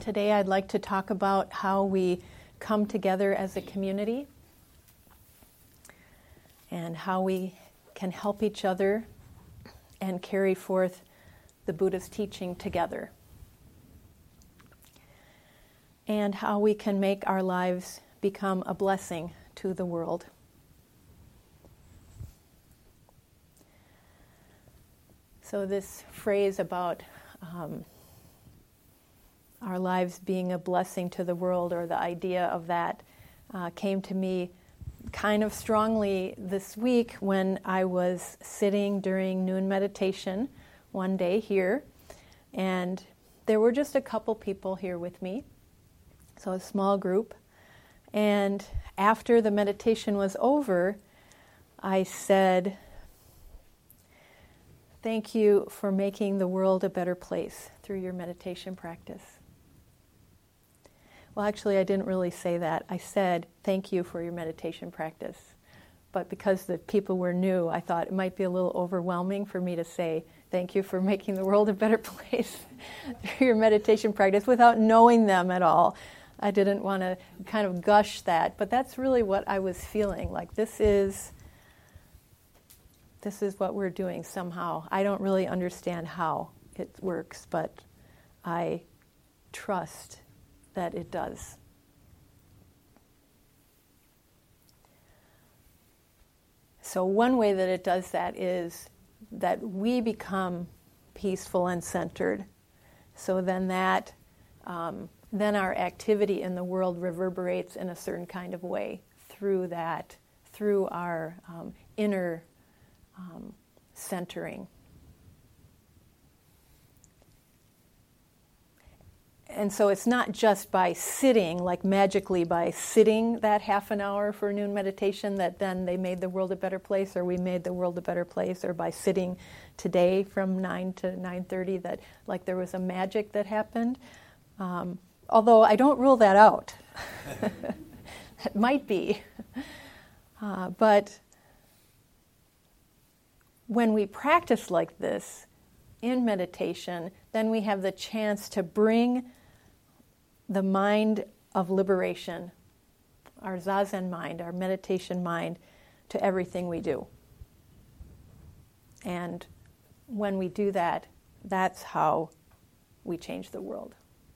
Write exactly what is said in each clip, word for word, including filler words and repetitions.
Today I'd like to talk about how we come together as a community and how we can help each other and carry forth the Buddha's teaching together, and how we can make our lives become a blessing to the world. So this phrase about um, our lives being a blessing to the world, or the idea of that, uh, came to me kind of strongly this week when I was sitting during noon meditation one day here, and there were just a couple people here with me, so a small group. And after the meditation was over, I said, "Thank you for making the world a better place through your meditation practice." Well, actually, I didn't really say that. I said, "Thank you for your meditation practice." But because the people were new, I thought it might be a little overwhelming for me to say, "Thank you for making the world a better place through your meditation practice," without knowing them at all. I didn't want to kind of gush that, but that's really what I was feeling. Like, this is, this is what we're doing somehow. I don't really understand how it works, but I trust that it does. So one way that it does that is that we become peaceful and centered. So then that, um, then our activity in the world reverberates in a certain kind of way through that, through our um, inner um, centering. And so it's not just by sitting, like magically by sitting that half an hour for noon meditation, that then they made the world a better place, or we made the world a better place, or by sitting today from nine to nine thirty, that like there was a magic that happened. Um, although I don't rule that out. It might be. Uh, but when we practice like this in meditation, then we have the chance to bring the mind of liberation, our Zazen mind, our meditation mind, to everything we do. And when we do that, that's how we change the world.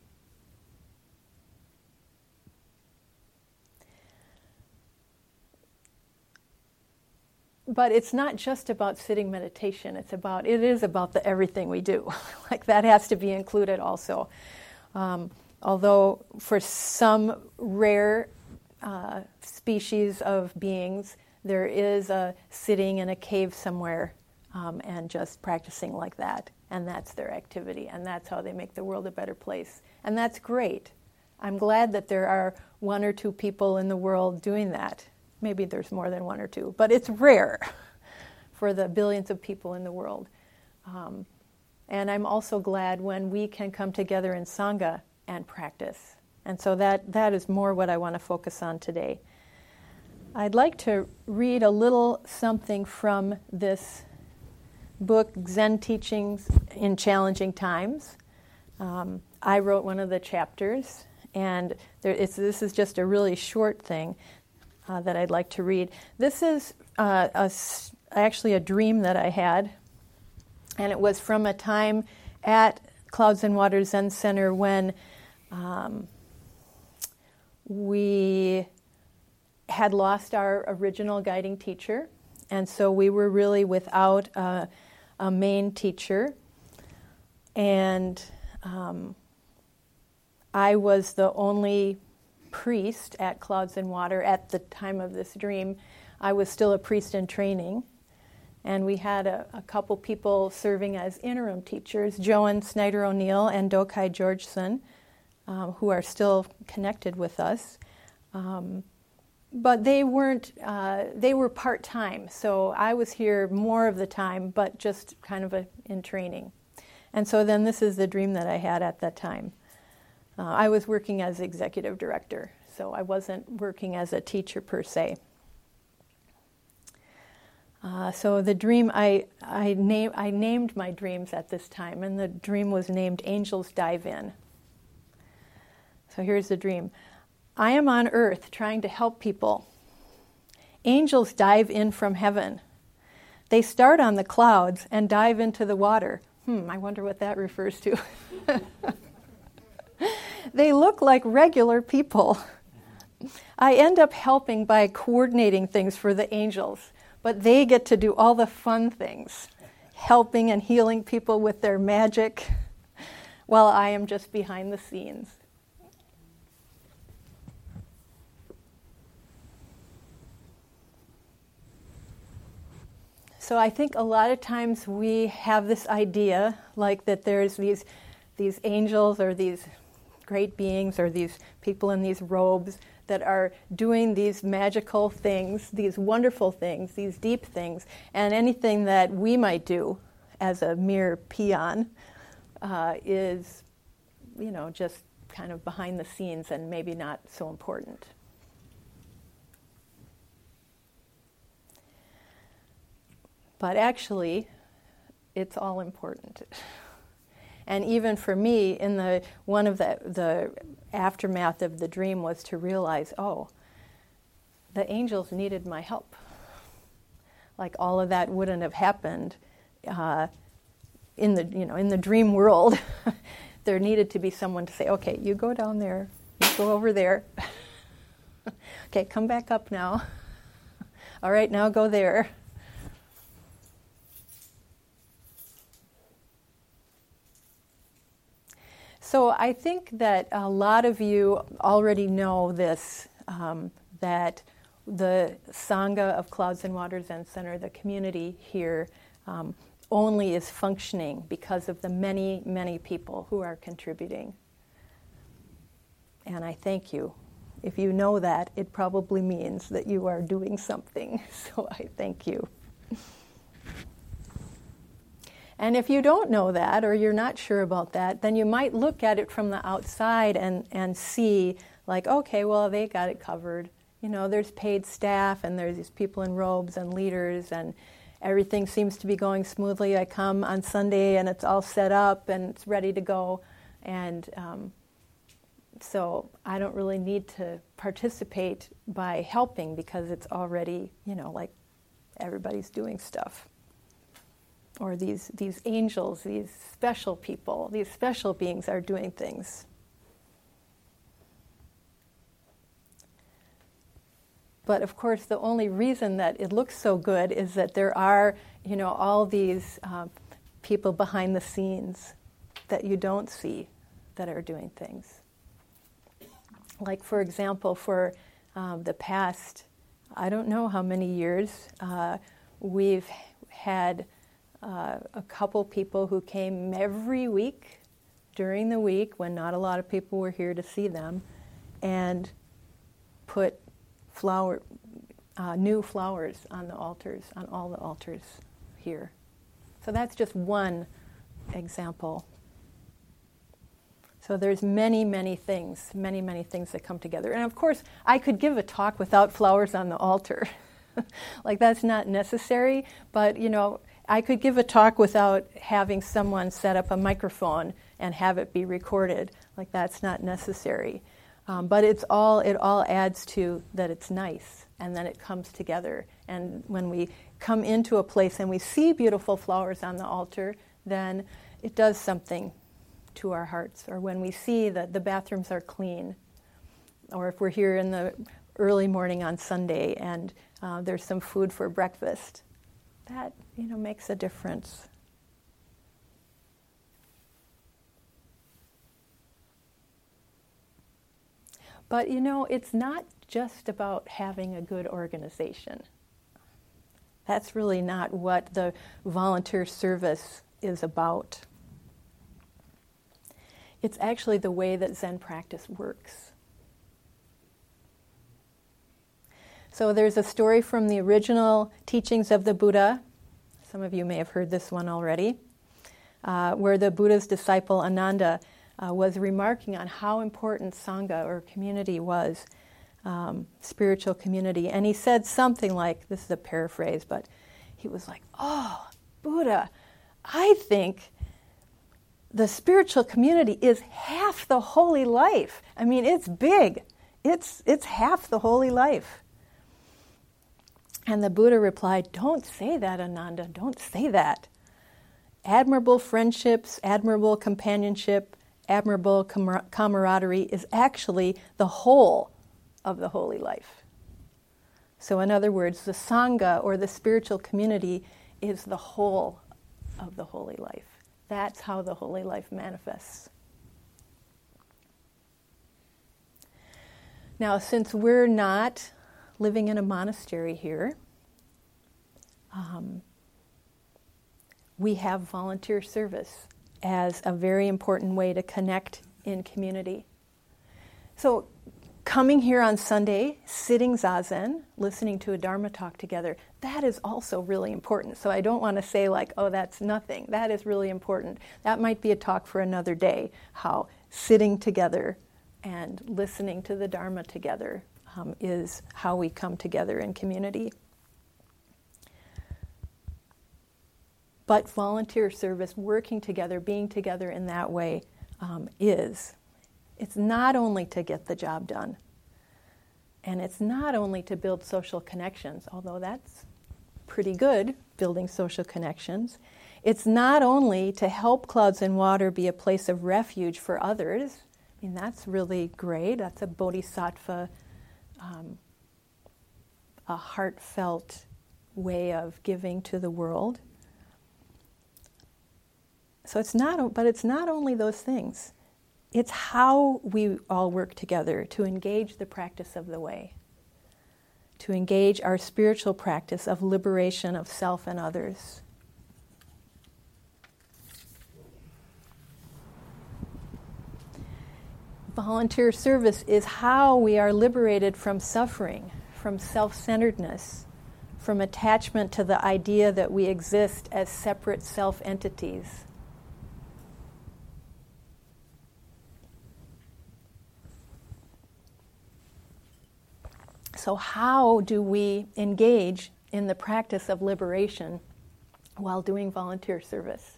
But it's not just about sitting meditation. It's about, it is about the everything we do. Like, that has to be included also. Um, although for some rare uh, species of beings, there is a sitting in a cave somewhere um, and just practicing like that. And that's their activity. And that's how they make the world a better place. And that's great. I'm glad that there are one or two people in the world doing that. Maybe there's more than one or two, but it's rare for the billions of people in the world. Um, and I'm also glad when we can come together in Sangha and practice. And so that, that is more what I want to focus on today. I'd like to read a little something from this book, Zen Teachings in Challenging Times. Um, I wrote one of the chapters, and there, it's, this is just a really short thing. Uh, that I'd like to read. This is uh, a, actually a dream that I had, and it was from a time at Clouds and Water Zen Center when um, we had lost our original guiding teacher, and so we were really without a, a main teacher, and um, I was the only priest at Clouds and Water at the time of this dream. I was still a priest in training, and we had a, a couple people serving as interim teachers, Joan Snyder O'Neill and Dokai Georgeson, um, who are still connected with us. Um, but they weren't, uh, they were part-time, so I was here more of the time, but just kind of a, in training. And so then this is the dream that I had at that time. Uh, I was working as executive director, so I wasn't working as a teacher per se. Uh, so the dream, I I, name, I named my dreams at this time, and the dream was named Angels Dive In. So here's the dream. I am on earth trying to help people. Angels dive in from heaven. They start on the clouds and dive into the water. Hmm, I wonder what that refers to. They look like regular people. I end up helping by coordinating things for the angels, but they get to do all the fun things, helping and healing people with their magic, while I am just behind the scenes. So I think a lot of times we have this idea, like that there's these these angels or these great beings or these people in these robes that are doing these magical things, these wonderful things, these deep things, and anything that we might do as a mere peon uh, is, you know, just kind of behind the scenes and maybe not so important. But actually, it's all important. And even for me, in the one of the the aftermath of the dream was to realize, oh, the angels needed my help. Like all of that wouldn't have happened uh, in the you know in the dream world. There needed to be someone to say, okay, you go down there, you go over there. Okay, come back up now. All right, now go there. So I think that a lot of you already know this, um, that the Sangha of Clouds and Waters Zen Center, the community here, um, only is functioning because of the many, many people who are contributing. And I thank you. If you know that, it probably means that you are doing something. So I thank you. And if you don't know that, or you're not sure about that, then you might look at it from the outside and, and see, like, okay, well, they got it covered. You know, there's paid staff, and there's these people in robes and leaders, and everything seems to be going smoothly. I come on Sunday, and it's all set up, and it's ready to go. And um, so I don't really need to participate by helping because it's already, you know, like everybody's doing stuff. Or these, these angels, these special people, these special beings are doing things. But of course, the only reason that it looks so good is that there are, you know, all these uh, people behind the scenes that you don't see that are doing things. Like, for example, for um, the past, I don't know how many years, uh, we've had Uh, a couple people who came every week during the week when not a lot of people were here to see them, and put flower, uh, new flowers on the altars, on all the altars here. So that's just one example. So there's many, many things, many, many things that come together. And of course, I could give a talk without flowers on the altar. Like, that's not necessary, but, you know, I could give a talk without having someone set up a microphone and have it be recorded. Like, that's not necessary. Um, but it's all it all adds to that it's nice, and then it comes together. And when we come into a place and we see beautiful flowers on the altar, then it does something to our hearts. Or when we see that the bathrooms are clean, or if we're here in the early morning on Sunday and uh, there's some food for breakfast, that, you know, makes a difference. But, you know, it's not just about having a good organization. That's really not what the volunteer service is about. It's actually the way that Zen practice works. So there's a story from the original teachings of the Buddha. Some of you may have heard this one already, uh, where the Buddha's disciple Ananda uh, was remarking on how important Sangha or community was, um, spiritual community. And he said something like, this is a paraphrase, but he was like, oh, Buddha, I think the spiritual community is half the holy life. I mean, it's big. It's, it's half the holy life. And the Buddha replied, don't say that, Ananda, don't say that. Admirable friendships, admirable companionship, admirable camar- camaraderie is actually the whole of the holy life. So in other words, the Sangha, or the spiritual community, is the whole of the holy life. That's how the holy life manifests. Now, since we're not living in a monastery here, um, we have volunteer service as a very important way to connect in community. So coming here on Sunday, sitting zazen, listening to a Dharma talk together, that is also really important. So I don't want to say like, oh, that's nothing. That is really important. That might be a talk for another day, how sitting together and listening to the Dharma together um, is how we come together in community. But volunteer service, working together, being together in that way um, is, it's not only to get the job done, and it's not only to build social connections, although that's pretty good, building social connections. It's not only to help Clouds and Water be a place of refuge for others. I mean, that's really great. That's a bodhisattva, um, a heartfelt way of giving to the world. So it's not, but it's not only those things. It's how we all work together to engage the practice of the way, to engage our spiritual practice of liberation of self and others. Volunteer service is how we are liberated from suffering, from self-centeredness, from attachment to the idea that we exist as separate self-entities. So how do we engage in the practice of liberation while doing volunteer service?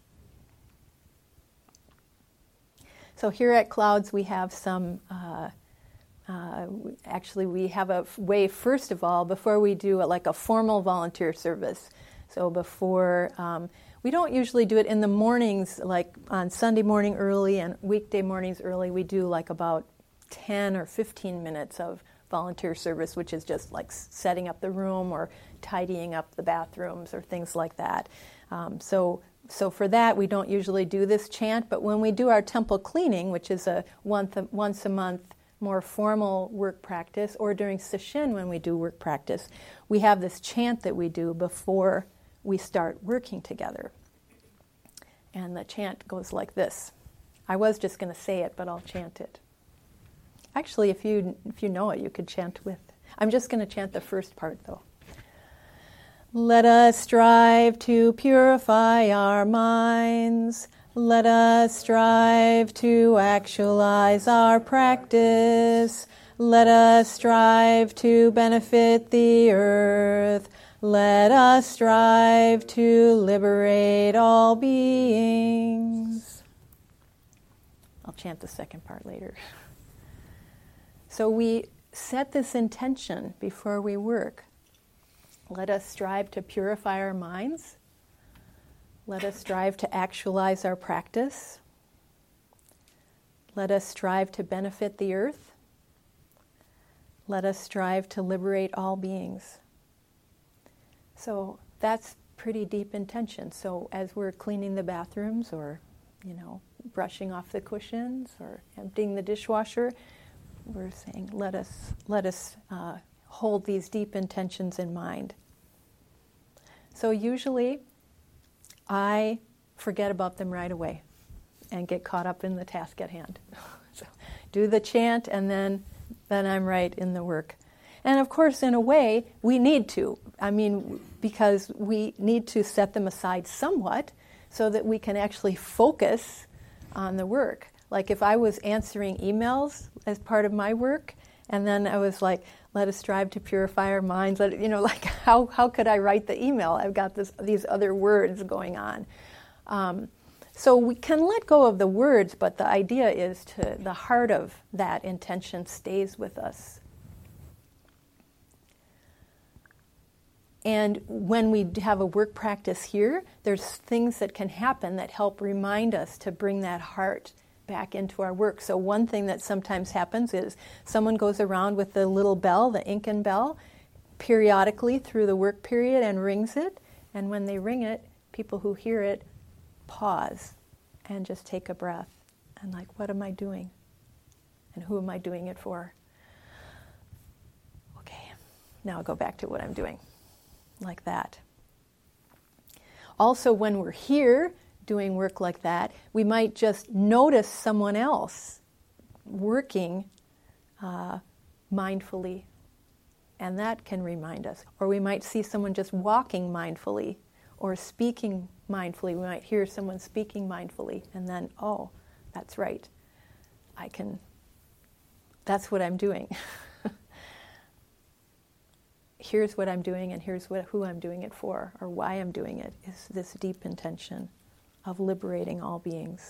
So here at Clouds we have some, uh, uh, actually we have a way, first of all, before we do a, like a formal volunteer service. So before, um, we don't usually do it in the mornings, like on Sunday morning early and weekday mornings early. We do like about ten or fifteen minutes of volunteer service, which is just like setting up the room or tidying up the bathrooms or things like that. Um, so, so for that, we don't usually do this chant, but when we do our temple cleaning, which is a once a, once a month more formal work practice, or during sesshin when we do work practice, we have this chant that we do before we start working together. And the chant goes like this. I was just going to say it, but I'll chant it. Actually, if you if you know it, you could chant with. I'm just going to chant the first part, though. Let us strive to purify our minds. Let us strive to actualize our practice. Let us strive to benefit the earth. Let us strive to liberate all beings. I'll chant the second part later. So we set this intention before we work. Let us strive to purify our minds. Let us strive to actualize our practice. Let us strive to benefit the earth. Let us strive to liberate all beings. So that's pretty deep intention. So as we're cleaning the bathrooms or, you know, brushing off the cushions or emptying the dishwasher, we're saying, let us let us uh, hold these deep intentions in mind. So usually, I forget about them right away and get caught up in the task at hand. So do the chant, and then then I'm right in the work. And of course, in a way, we need to. I mean, because we need to set them aside somewhat so that we can actually focus on the work. Like if I was answering emails as part of my work, and then I was like, let us strive to purify our minds, let, you know, like how, how could I write the email? I've got this, these other words going on. Um, So we can let go of the words, but the idea is to the heart of that intention stays with us. And when we have a work practice here, there's things that can happen that help remind us to bring that heart back into our work. So one thing that sometimes happens is someone goes around with the little bell, the Incan bell, periodically through the work period and rings it. And when they ring it, people who hear it pause and just take a breath. And like, what am I doing? And who am I doing it for? Okay, now I'll go back to what I'm doing. Like that. Also, when we're here doing work like that, we might just notice someone else working uh, mindfully, and that can remind us. Or we might see someone just walking mindfully or speaking mindfully. We might hear someone speaking mindfully, and then, oh, that's right. I can, that's what I'm doing. Here's what I'm doing, and here's what, who I'm doing it for, or why I'm doing it, is this deep intention of liberating all beings.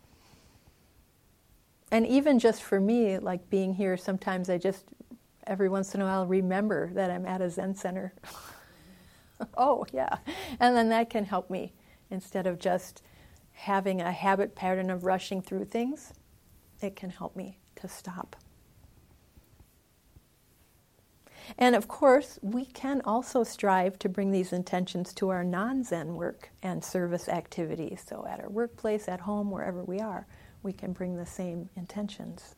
And even just for me, like being here, sometimes I just, every once in a while, remember that I'm at a Zen center. Oh, yeah. And then that can help me, instead of just having a habit pattern of rushing through things, it can help me to stop. And of course, we can also strive to bring these intentions to our non-Zen work and service activities. So at our workplace, at home, wherever we are, we can bring the same intentions.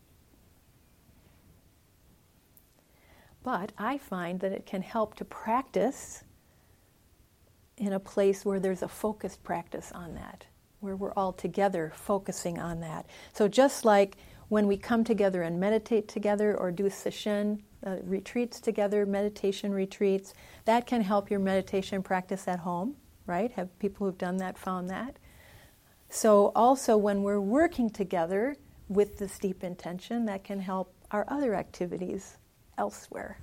But I find that it can help to practice in a place where there's a focused practice on that, where we're all together focusing on that. So just like when we come together and meditate together or do sesshin, uh, retreats together, meditation retreats, that can help your meditation practice at home, right? Have people who've done that found that? So also when we're working together with this deep intention, that can help our other activities elsewhere.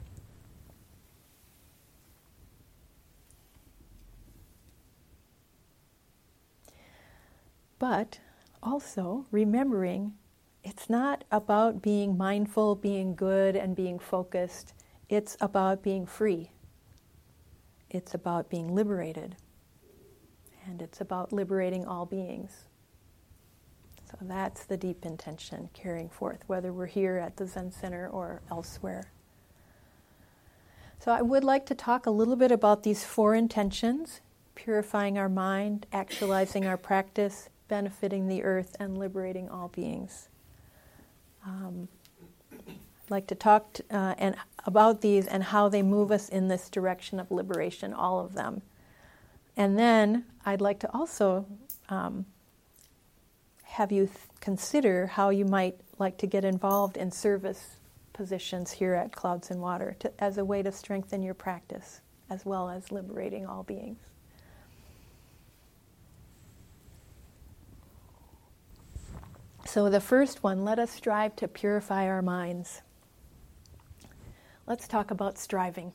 But also remembering it's not about being mindful, being good, and being focused. It's about being free. It's about being liberated. And it's about liberating all beings. So that's the deep intention carrying forth, whether we're here at the Zen Center or elsewhere. So I would like to talk a little bit about these four intentions: purifying our mind, actualizing our practice, benefiting the earth, and liberating all beings. Um, I'd like to talk to, uh, and about these and how they move us in this direction of liberation, all of them. And then I'd like to also um, have you th- consider how you might like to get involved in service positions here at Clouds and Water to, as a way to strengthen your practice, as well as liberating all beings. So the first one, let us strive to purify our minds. Let's talk about striving.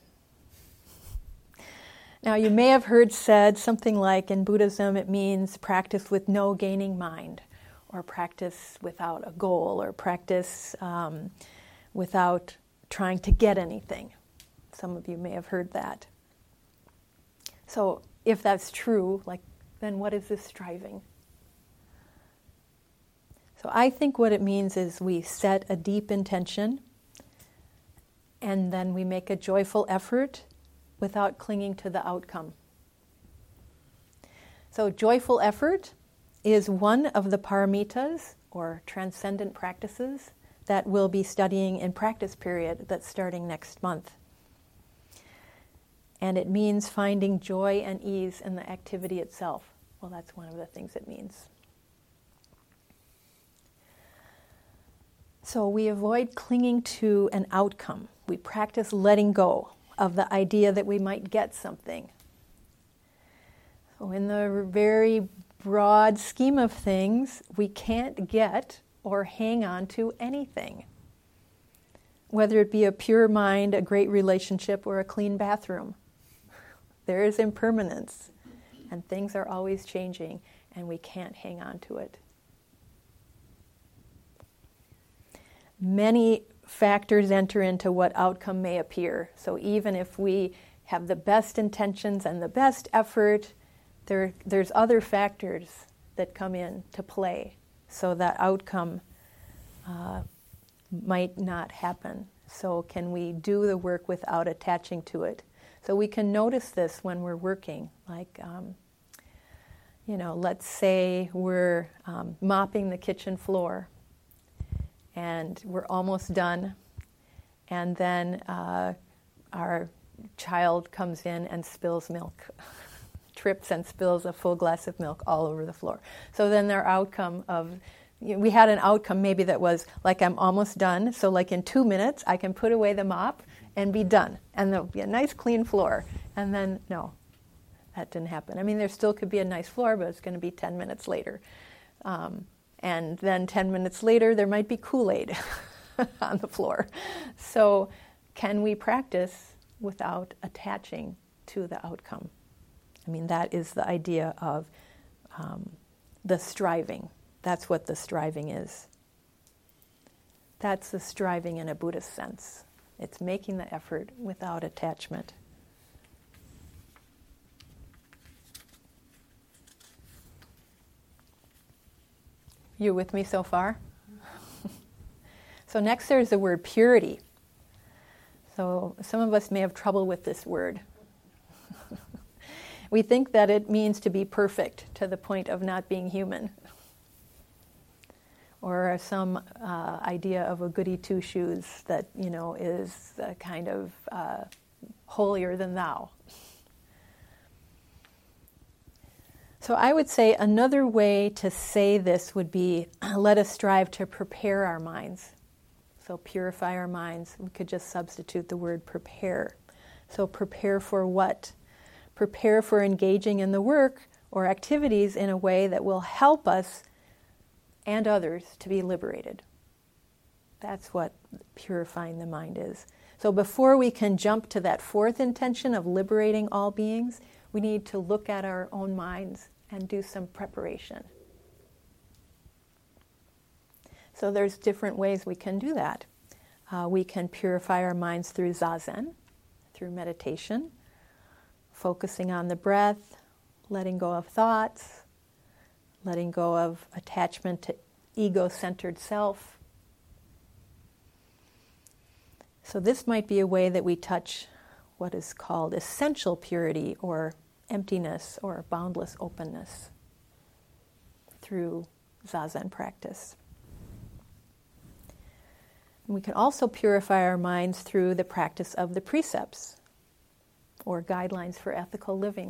Now, you may have heard said something like, in Buddhism it means practice with no gaining mind, or practice without a goal, or practice um, without trying to get anything. Some of you may have heard that. So if that's true, like, then what is this striving? So I think what it means is we set a deep intention, and then we make a joyful effort without clinging to the outcome. So joyful effort is one of the paramitas, or transcendent practices, that we'll be studying in practice period that's starting next month. And it means finding joy and ease in the activity itself. Well, that's one of the things it means. So we avoid clinging to an outcome. We practice letting go of the idea that we might get something. So in the very broad scheme of things, we can't get or hang on to anything. Whether it be a pure mind, a great relationship, or a clean bathroom. There is impermanence, and things are always changing. and we can't hang on to it. Many factors enter into what outcome may appear. So even if we have the best intentions and the best effort, there, there's other factors that come in to play, so that outcome uh, might not happen. So can we do the work without attaching to it? So we can notice this when we're working. Like, um, you know, let's say we're um, mopping the kitchen floor, and we're almost done, and then uh, our child comes in and spills milk, trips and spills a full glass of milk all over the floor. So then their outcome of, you know, we had an outcome maybe that was like, I'm almost done, so like in two minutes I can put away the mop and be done, and there'll be a nice clean floor. And then, no, that didn't happen. I mean, there still could be a nice floor, but it's going to be ten minutes later. Um, And then ten minutes later, there might be Kool-Aid on the floor. So can we practice without attaching to the outcome? I mean, that is the idea of um, the striving. That's what the striving is. That's the striving in a Buddhist sense. It's making the effort without attachment. You with me so far? So next there's the word purity. So some of us may have trouble with this word. We think that it means to be perfect to the point of not being human. Or some uh, idea of a goody two-shoes that, you know, is a kind of uh, holier than thou. So I would say another way to say this would be, let us strive to prepare our minds. So purify our minds. We could just substitute the word prepare. So prepare for what? Prepare for engaging in the work or activities in a way that will help us and others to be liberated. That's what purifying the mind is. So before we can jump to that fourth intention of liberating all beings, we need to look at our own minds and do some preparation. So there's different ways we can do that. Uh, we can purify our minds through zazen, through meditation, focusing on the breath, letting go of thoughts, letting go of attachment to ego-centered self. So this might be a way that we touch what is called essential purity or emptiness or boundless openness through zazen practice. And we can also purify our minds through the practice of the precepts or guidelines for ethical living.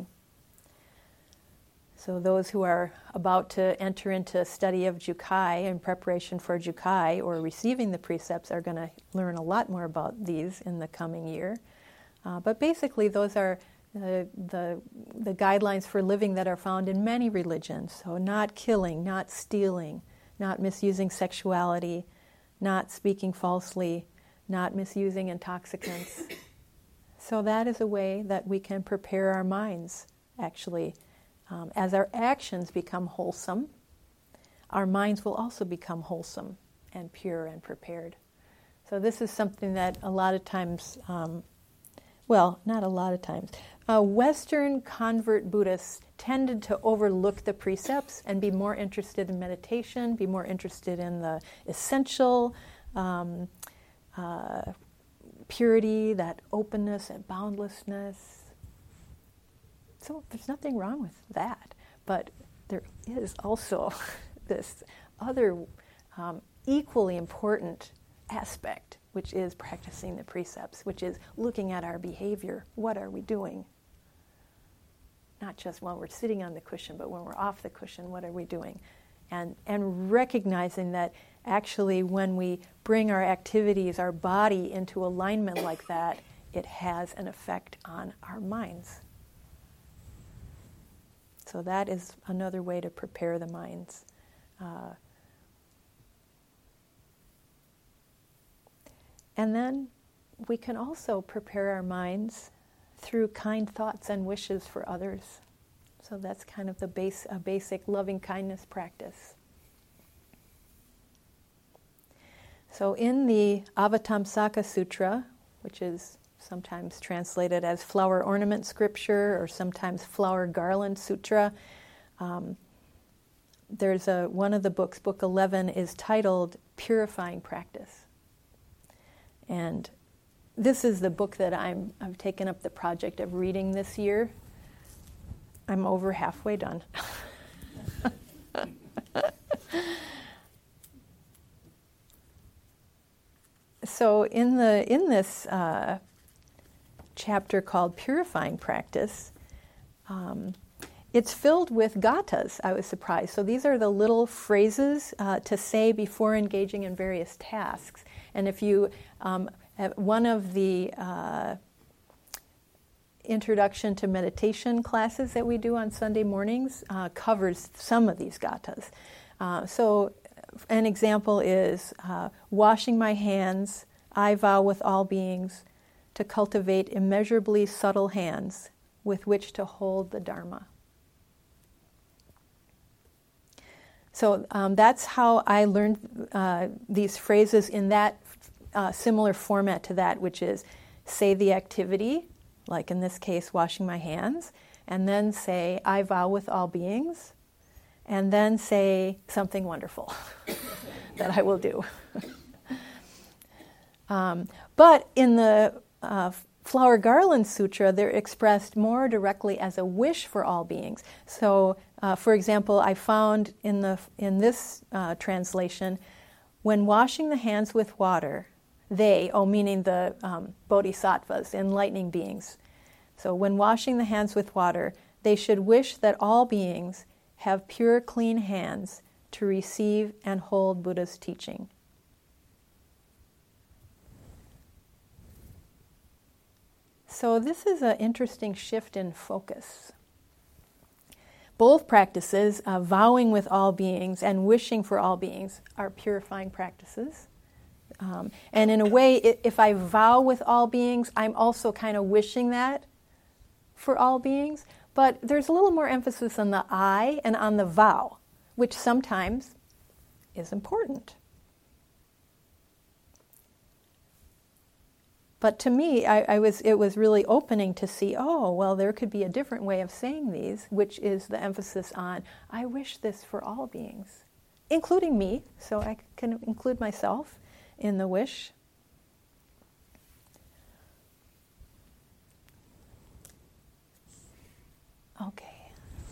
So those who are about to enter into a study of Jukai in preparation for Jukai or receiving the precepts are going to learn a lot more about these in the coming year. Uh, but basically those are the, the, the guidelines for living that are found in many religions. So not killing, not stealing, not misusing sexuality, not speaking falsely, not misusing intoxicants. So that is a way that we can prepare our minds, actually. Um, as our actions become wholesome, our minds will also become wholesome and pure and prepared. So this is something that a lot of times, um, well, not a lot of times, uh, Western convert Buddhists tended to overlook the precepts and be more interested in meditation, be more interested in the essential um, uh, purity, that openness and boundlessness. So there's nothing wrong with that, but there is also this other um, equally important aspect, which is practicing the precepts, which is looking at our behavior. What are we doing? Not just when we're sitting on the cushion, but when we're off the cushion, what are we doing? And, and recognizing that actually when we bring our activities, our body into alignment like that, it has an effect on our minds. So that is another way to prepare the minds. Uh, and then we can also prepare our minds through kind thoughts and wishes for others. So that's kind of the base, a basic loving kindness practice. So in the Avatamsaka Sutra, which is sometimes translated as flower ornament scripture or sometimes flower garland sutra, um, there's a one of the books, book eleven, is titled Purifying Practice. And this is the book that I'm, I've taken up the project of reading this year. I'm over halfway done. So in the in this uh, chapter called Purifying Practice, um, it's filled with gathas. I was surprised. So these are the little phrases uh, to say before engaging in various tasks. And if you um, have one of the uh, Introduction to Meditation classes that we do on Sunday mornings uh, covers some of these gathas. Uh, so an example is uh, washing my hands, I vow with all beings to cultivate immeasurably subtle hands with which to hold the Dharma. So um, that's how I learned uh, these phrases in that uh, similar format to that, which is say the activity, like in this case, washing my hands, and then say, I vow with all beings, and then say something wonderful that I will do. um, but in the uh, Flower Garland Sutra, they're expressed more directly as a wish for all beings. So, uh, for example, I found in the in this uh, translation, when washing the hands with water, they, oh, meaning the um, bodhisattvas, enlightening beings. So when washing the hands with water, they should wish that all beings have pure, clean hands to receive and hold Buddha's teaching. So this is an interesting shift in focus. Both practices, uh, vowing with all beings and wishing for all beings, are purifying practices. Um, and in a way, if I vow with all beings, I'm also kind of wishing that for all beings. But there's a little more emphasis on the I and on the vow, which sometimes is important. But to me, I, I was it was really opening to see, oh, well, there could be a different way of saying these, which is the emphasis on, I wish this for all beings, including me, so I can include myself in the wish. Okay.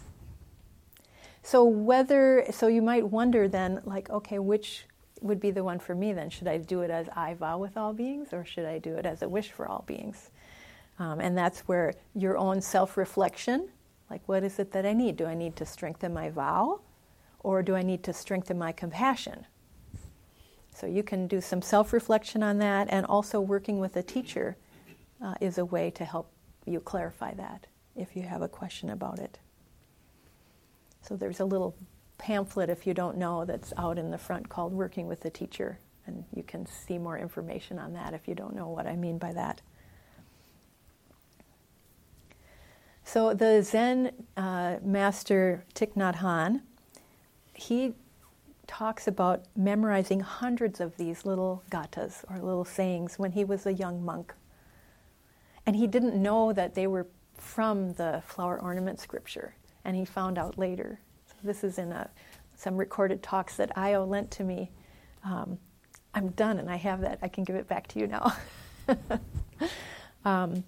So whether, so you might wonder then, like, okay, which would be the one for me then? Should I do it as I vow with all beings, or should I do it as a wish for all beings? Um, and that's where your own self-reflection, like, what is it that I need? Do I need to strengthen my vow, or do I need to strengthen my compassion? So you can do some self-reflection on that, and also working with a teacher uh, is a way to help you clarify that if you have a question about it. So there's a little pamphlet, if you don't know, that's out in the front called Working with a Teacher, and you can see more information on that if you don't know what I mean by that. So the Zen uh, master Thich Nhat Hanh, he talks about memorizing hundreds of these little gathas, or little sayings, when he was a young monk. And he didn't know that they were from the flower ornament scripture, and he found out later. So this is in a, some recorded talks that Io lent to me. Um, I'm done, and I have that. I can give it back to you now. um,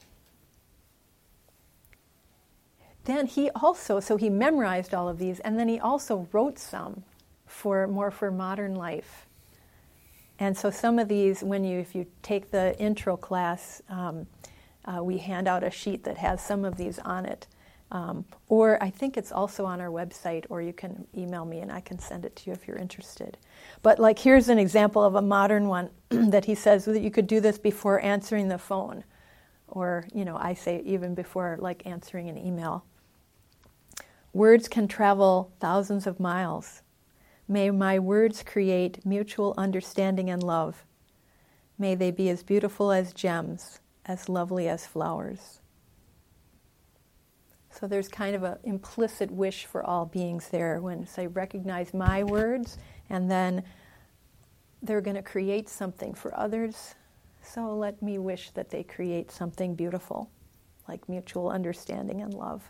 then he also, so he memorized all of these, and then he also wrote some for more for modern life. And so some of these, when you, if you take the intro class, um, uh, we hand out a sheet that has some of these on it. Um, or I think it's also on our website, or you can email me and I can send it to you if you're interested. But like, here's an example of a modern one that he says that you could do this before answering the phone. Or, you know, I say even before, like, answering an email. Words can travel thousands of miles. May my words create mutual understanding and love. May they be as beautiful as gems, as lovely as flowers. So there's kind of an implicit wish for all beings there when say recognize my words, and then they're going to create something for others. So let me wish that they create something beautiful, like mutual understanding and love.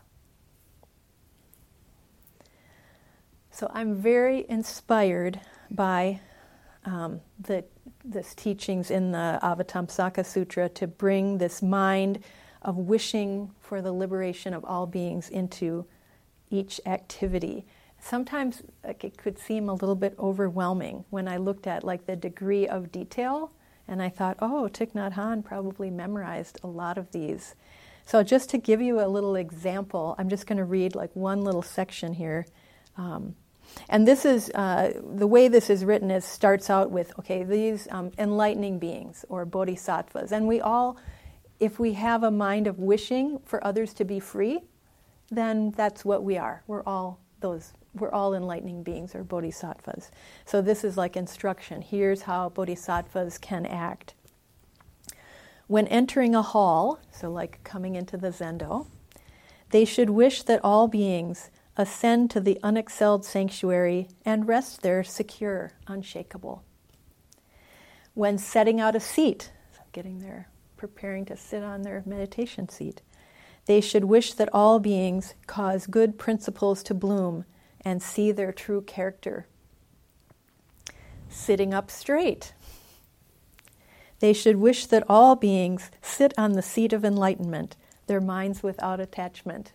So I'm very inspired by um, the this teachings in the Avatamsaka Sutra to bring this mind of wishing for the liberation of all beings into each activity. Sometimes like, it could seem a little bit overwhelming when I looked at like the degree of detail, and I thought, oh, Thich Nhat Hanh probably memorized a lot of these. So just to give you a little example, I'm just going to read like one little section here. Um, and this is, uh, the way this is written is starts out with, okay, these um, enlightening beings or bodhisattvas, and we all, if we have a mind of wishing for others to be free, then that's what we are. We're all those, we're all enlightening beings or bodhisattvas. So this is like instruction. Here's how bodhisattvas can act. When entering a hall, so like coming into the zendo, they should wish that all beings ascend to the unexcelled sanctuary and rest there secure, unshakable. When setting out a seat, so getting there, preparing to sit on their meditation seat, they should wish that all beings cause good principles to bloom and see their true character. Sitting up straight, they should wish that all beings sit on the seat of enlightenment, their minds without attachment.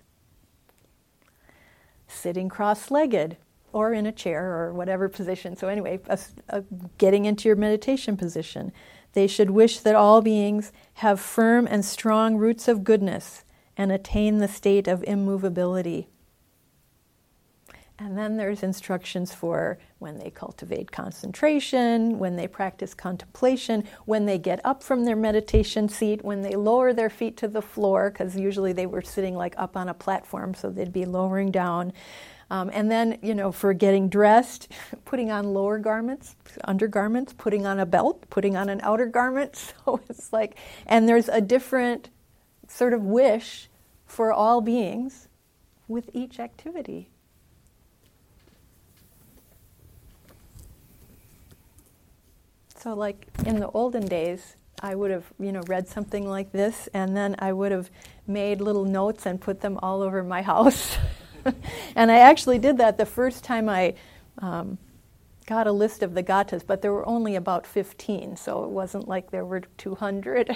Sitting cross-legged, or in a chair, or whatever position. So anyway, a, a, getting into your meditation position. They should wish that all beings have firm and strong roots of goodness and attain the state of immovability. And then there's instructions for when they cultivate concentration, when they practice contemplation, when they get up from their meditation seat, when they lower their feet to the floor, because usually they were sitting like up on a platform, so they'd be lowering down. Um, and then, you know, for getting dressed, putting on lower garments, undergarments, putting on a belt, putting on an outer garment. So it's like, and there's a different sort of wish for all beings with each activity. So like in the olden days, I would have, you know, read something like this, and then I would have made little notes and put them all over my house. And I actually did that the first time I um, got a list of the gathas, but there were only about fifteen, so it wasn't like there were two hundred.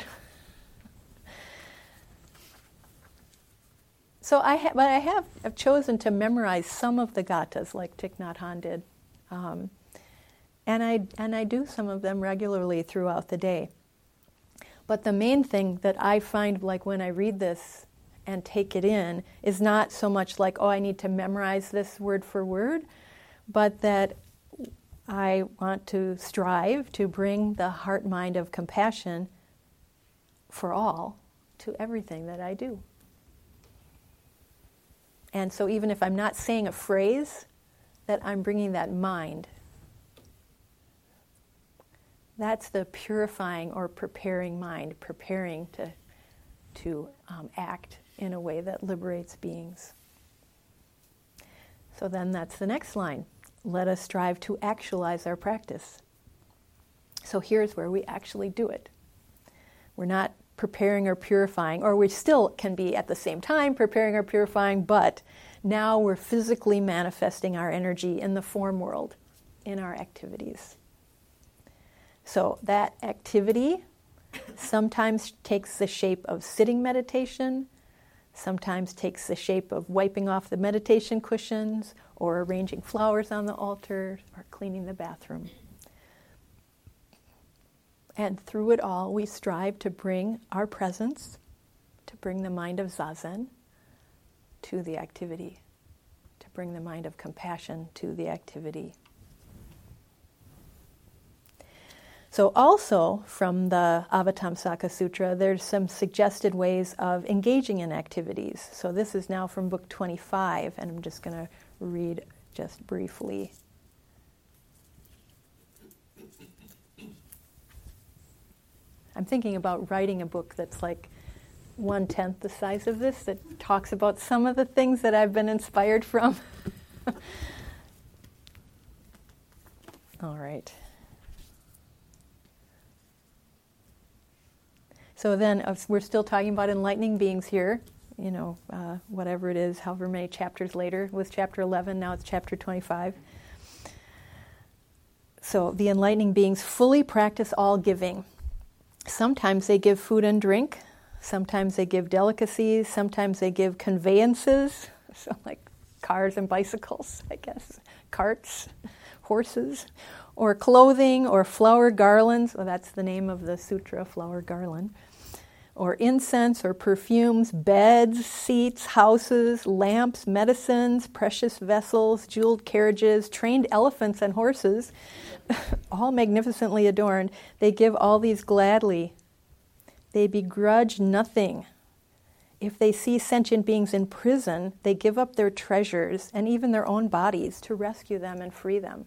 So I, ha- but I have I've chosen to memorize some of the gathas, like Thich Nhat Hanh did, um, and I and I do some of them regularly throughout the day. But the main thing that I find, like when I read this and take it in, is not so much like, oh, I need to memorize this word for word, but that I want to strive to bring the heart mind of compassion for all to everything that I do. And so even if I'm not saying a phrase, that I'm bringing that mind. That's the purifying or preparing mind, preparing to, to um, act in a way that liberates beings. So then that's the next line. Let us strive to actualize our practice. So here's where we actually do it. We're not preparing or purifying, or we still can be at the same time preparing or purifying, but now we're physically manifesting our energy in the form world, in our activities. So that activity sometimes takes the shape of sitting meditation, sometimes takes the shape of wiping off the meditation cushions, or arranging flowers on the altar, or cleaning the bathroom. And through it all, we strive to bring our presence, to bring the mind of Zazen to the activity, to bring the mind of compassion to the activity. So also from the Avatamsaka Sutra, there's some suggested ways of engaging in activities. So this is now from book twenty-five, and I'm just going to read just briefly. I'm thinking about writing a book that's like one-tenth the size of this that talks about some of the things that I've been inspired from. All right. So then uh, we're still talking about enlightening beings here, you know, uh, whatever it is, however many chapters later. It was chapter eleven, now it's chapter twenty-five. So the enlightening beings fully practice all giving. Sometimes they give food and drink. Sometimes they give delicacies. Sometimes they give conveyances, so like cars and bicycles, I guess, carts, horses, or clothing, or flower garlands. Well, that's the name of the sutra, flower garland. Or incense or perfumes, beds, seats, houses, lamps, medicines, precious vessels, jeweled carriages, trained elephants and horses, all magnificently adorned. They give all these gladly. They begrudge nothing. If they see sentient beings in prison, they give up their treasures and even their own bodies to rescue them and free them.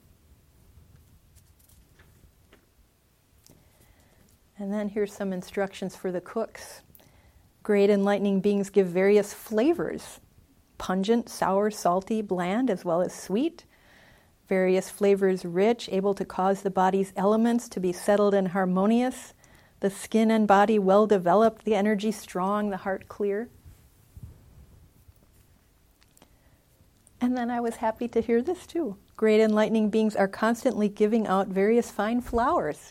And then here's some instructions for the cooks. Great enlightening beings give various flavors: pungent, sour, salty, bland, as well as sweet. Various flavors rich, able to cause the body's elements to be settled and harmonious. The skin and body well developed, the energy strong, the heart clear. And then I was happy to hear this too. Great enlightening beings are constantly giving out various fine flowers.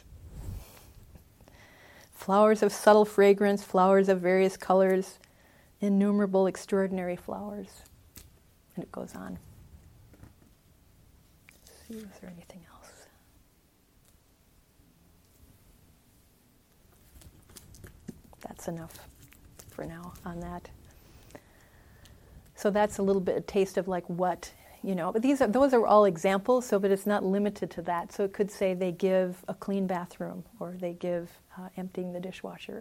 Flowers of subtle fragrance, flowers of various colors, innumerable extraordinary flowers. And it goes on. Let's see, is there anything else? That's enough for now on that. So that's a little bit of taste of like what, you know, but these are, those are all examples, so but it's not limited to that. So it could say they give a clean bathroom, or they give uh, emptying the dishwasher.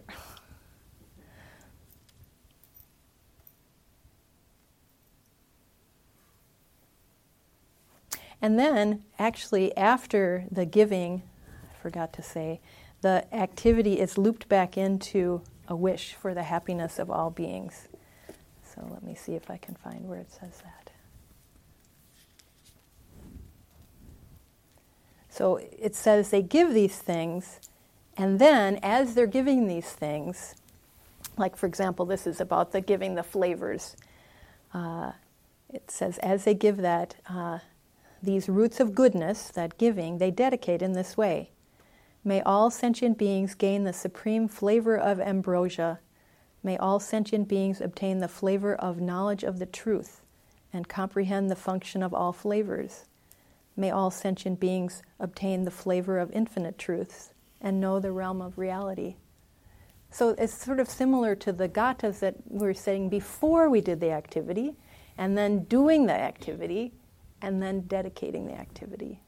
And then, actually, after the giving, I forgot to say, the activity is looped back into a wish for the happiness of all beings. So let me see if I can find where it says that. So it says they give these things, and then as they're giving these things, like for example, this is about the giving the flavors. Uh, it says as they give that, uh, these roots of goodness, that giving, they dedicate in this way. May all sentient beings gain the supreme flavor of ambrosia. May all sentient beings obtain the flavor of knowledge of the truth and comprehend the function of all flavors. May all sentient beings obtain the flavor of infinite truths and know the realm of reality. So it's sort of similar to the gathas that we were saying before we did the activity, and then doing the activity, and then dedicating the activity.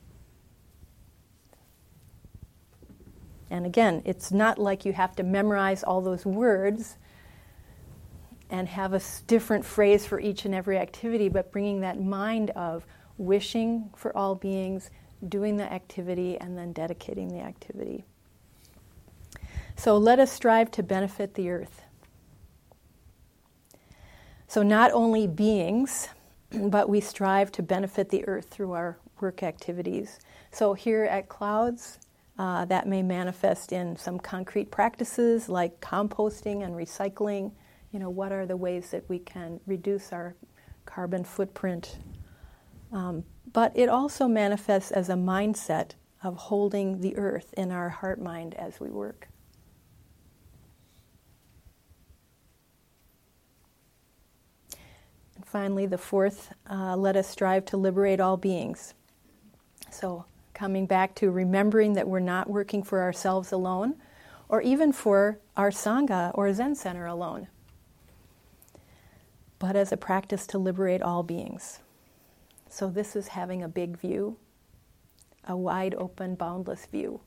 And again, it's not like you have to memorize all those words and have a different phrase for each and every activity, but bringing that mind of wishing for all beings, doing the activity, and then dedicating the activity. So let us strive to benefit the earth. So not only beings, but we strive to benefit the earth through our work activities. So here at Clouds, uh, that may manifest in some concrete practices like composting and recycling. You know, what are the ways that we can reduce our carbon footprint? Um, but it also manifests as a mindset of holding the earth in our heart mind as we work. And finally, the fourth, uh, let us strive to liberate all beings. So coming back to remembering that we're not working for ourselves alone, or even for our Sangha or Zen Center alone, but as a practice to liberate all beings. So this is having a big view, a wide open, boundless view.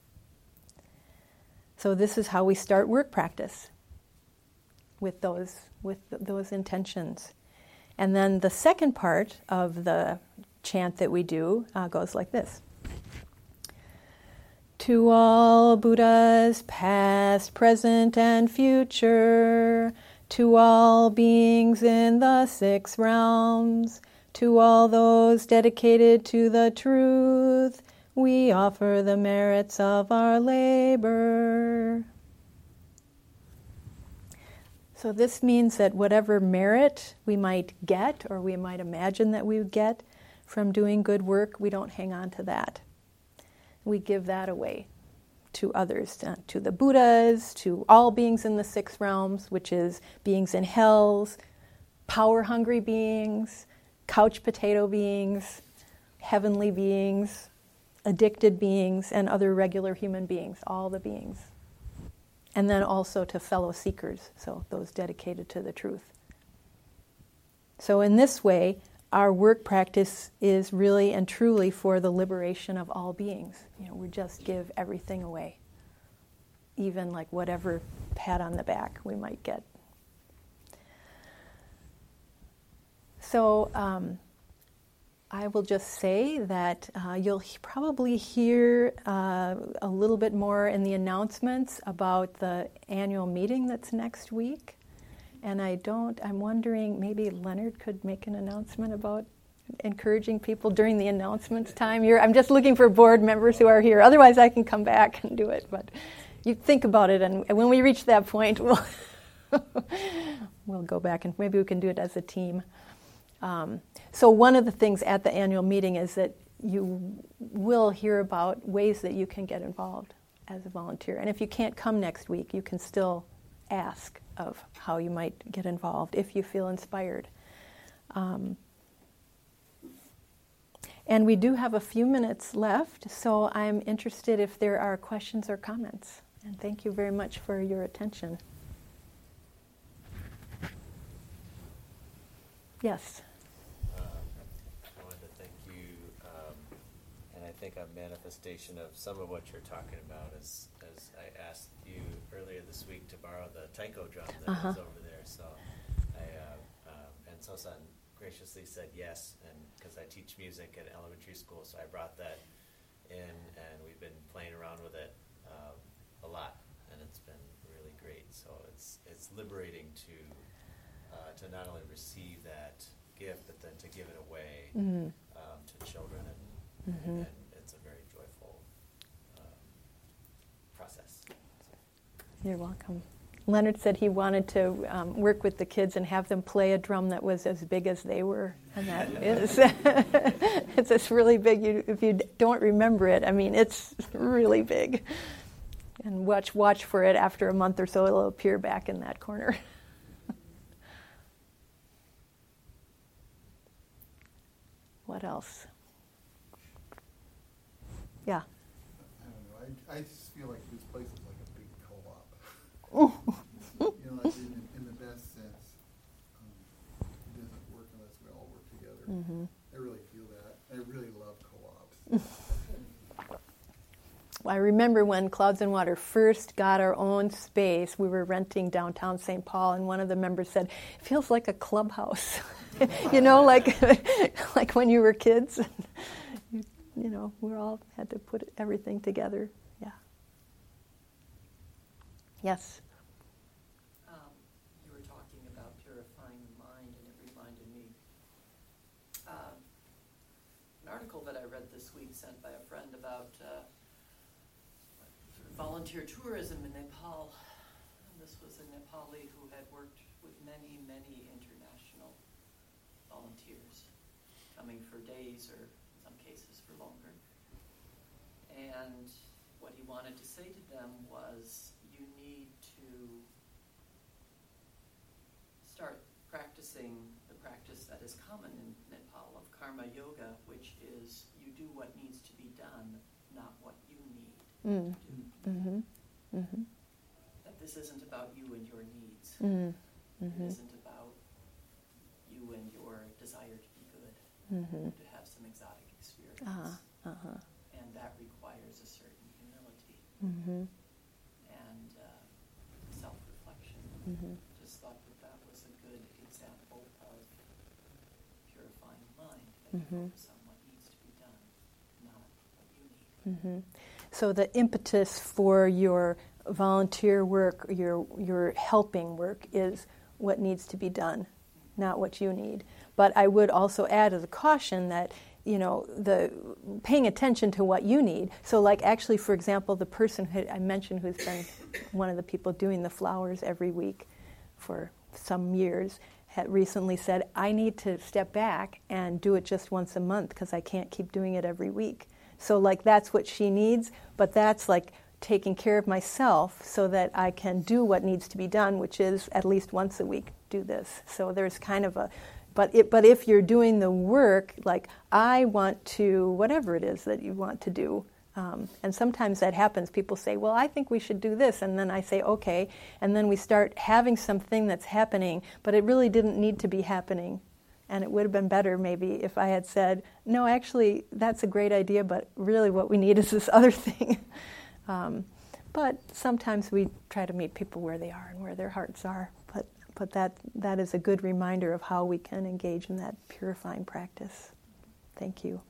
So this is how we start work practice, with those, with th- those intentions. And then the second part of the chant that we do uh, goes like this. To all Buddhas, past, present, and future, to all beings in the six realms, to all those dedicated to the truth, we offer the merits of our labor. So this means that whatever merit we might get, or we might imagine that we would get from doing good work, we don't hang on to that. We give that away to others, uh, to the Buddhas, to all beings in the six realms, which is beings in hells, power-hungry beings, couch potato beings, heavenly beings, addicted beings, and other regular human beings, all the beings. And then also to fellow seekers, so those dedicated to the truth. So in this way, our work practice is really and truly for the liberation of all beings. You know, we just give everything away, even like whatever pat on the back we might get. So um, I will just say that uh, you'll he- probably hear uh, a little bit more in the announcements about the annual meeting that's next week. And I don't, I'm wondering, maybe Leonard could make an announcement about encouraging people during the announcements time. You're, I'm just looking for board members who are here. Otherwise, I can come back and do it. But you think about it, and when we reach that point, we'll, we'll go back, and maybe we can do it as a team. Um, so one of the things at the annual meeting is that you will hear about ways that you can get involved as a volunteer. And if you can't come next week, you can still ask of how you might get involved if you feel inspired. Um, and we do have a few minutes left, so I'm interested if there are questions or comments. And thank you very much for your attention. Yes? I think a manifestation of some of what you're talking about is, as I asked you earlier this week to borrow the taiko drum that uh-huh. was over there. So I uh, uh, and Sosan graciously said yes, and because I teach music at elementary school, so I brought that in, and we've been playing around with it um, a lot, and it's been really great. So it's it's liberating to uh, to not only receive that gift, but then to give it away mm-hmm. um, to children and. Mm-hmm. and You're welcome. Leonard said he wanted to um, work with the kids and have them play a drum that was as big as they were, and that is, it's just really big. You, if you don't remember it, I mean, it's really big. And watch, watch for it. After a month or so, it'll appear back in that corner. What else? Yeah. I don't know. I, I just feel like this place is like a big co-op. you know, like in, in the best sense, um, it doesn't work unless we all work together. Mm-hmm. I really feel that. I really love co-ops. Well, I remember when Clouds and Water first got our own space, we were renting downtown Saint Paul, and one of the members said, "It feels like a clubhouse." you know, like like when you were kids. you, you know, we all had to put everything together. Yeah. Yes. Um, you were talking about purifying the mind, and it reminded me uh, an article that I read this week sent by a friend about uh, volunteer tourism in Nepal. And this was a Nepali who had worked with many, many international volunteers, coming for days or in some cases for longer. And what he wanted to say to them was, you need to start practicing the practice that is common in Nepal of karma yoga, which is you do what needs to be done, not what you need mm. to do. Mm-hmm. Mm-hmm. That this isn't about you and your needs. Mm-hmm. It isn't about you and your desire to be good, mm-hmm. to have some exotic experience. Uh-huh. Uh-huh. And that requires a certain humility mm-hmm. and uh, self-reflection. Mm-hmm. Just thought that that was a good example of purifying mind, that mm-hmm. you focus on what needs to be done, not what you need. Mm-hmm. So the impetus for your volunteer work, your your helping work is what needs to be done, not what you need. But I would also add as a caution that, you know, the paying attention to what you need. So like actually, for example, the person who I mentioned who's been one of the people doing the flowers every week for some years had recently said, I need to step back and do it just once a month because I can't keep doing it every week. So like that's what she needs, but that's like taking care of myself so that I can do what needs to be done, which is at least once a week do this. So there's kind of a, but it, but if you're doing the work, like I want to, whatever it is that you want to do, um, and sometimes that happens, people say, well, I think we should do this, and then I say, okay, and then we start having something that's happening, but it really didn't need to be happening. And it would have been better maybe if I had said, no, actually, that's a great idea, but really what we need is this other thing. Um, but sometimes we try to meet people where they are and where their hearts are. But but that that is a good reminder of how we can engage in that purifying practice. Thank you.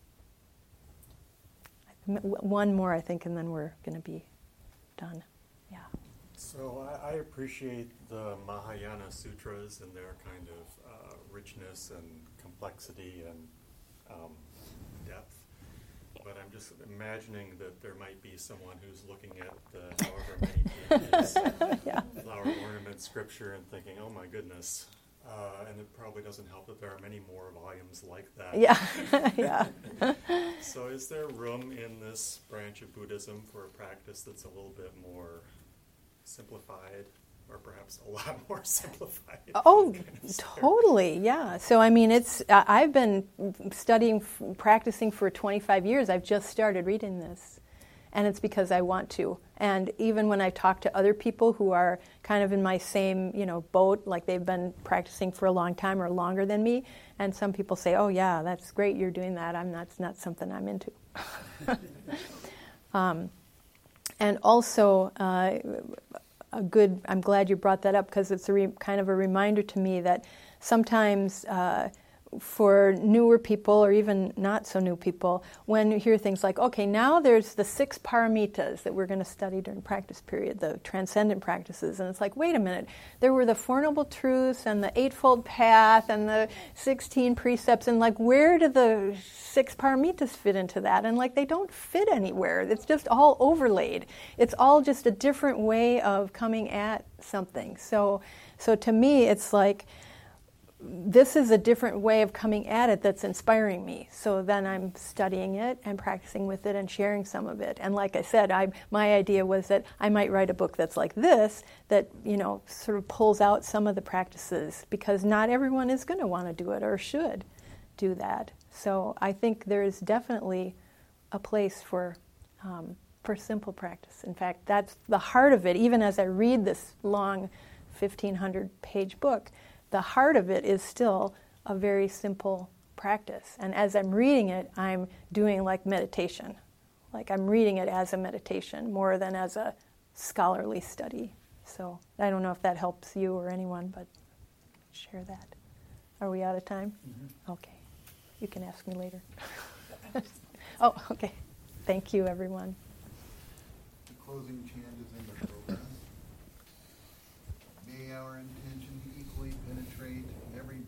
One more, I think, and then we're going to be done. Yeah. So I, I appreciate the Mahayana Sutras and their kind of uh, richness and complexity and um, depth. But I'm just imagining that there might be someone who's looking at the however many pages yeah. flower ornament scripture and thinking, oh my goodness. Uh, and it probably doesn't help that there are many more volumes like that. Yeah, yeah. So is there room in this branch of Buddhism for a practice that's a little bit more simplified, or perhaps a lot more simplified? Oh, kind of totally, yeah. So, I mean, it's uh, I've been studying, f- practicing for twenty-five years. I've just started reading this, and it's because I want to. And even when I talk to other people who are kind of in my same, you know, boat, like they've been practicing for a long time or longer than me, and some people say, oh, yeah, that's great, you're doing that. I'm not, it's not something I'm into. um, and also, uh, a good, I'm glad you brought that up because it's a re, kind of a reminder to me that sometimes uh, for newer people or even not so new people, when you hear things like, okay, now there's the six paramitas that we're going to study during practice period, the transcendent practices, and it's like, wait a minute, there were the Four Noble Truths and the Eightfold Path and the sixteen precepts, and like, where do the six paramitas fit into that? And like, they don't fit anywhere. It's just all overlaid. It's all just a different way of coming at something. So, so to me, it's like, this is a different way of coming at it that's inspiring me. So then I'm studying it and practicing with it and sharing some of it. And like I said, I, my idea was that I might write a book that's like this, that, you know, sort of pulls out some of the practices, because not everyone is going to want to do it or should do that. So I think there is definitely a place for um, for simple practice. In fact, that's the heart of it. Even as I read this long fifteen hundred page book, the heart of it is still a very simple practice. And as I'm reading it, I'm doing like meditation. Like I'm reading it as a meditation more than as a scholarly study. So I don't know if that helps you or anyone, but share that. Are we out of time? Mm-hmm. Okay. You can ask me later. Oh, okay. Thank you, everyone. The closing chant is in the program. May our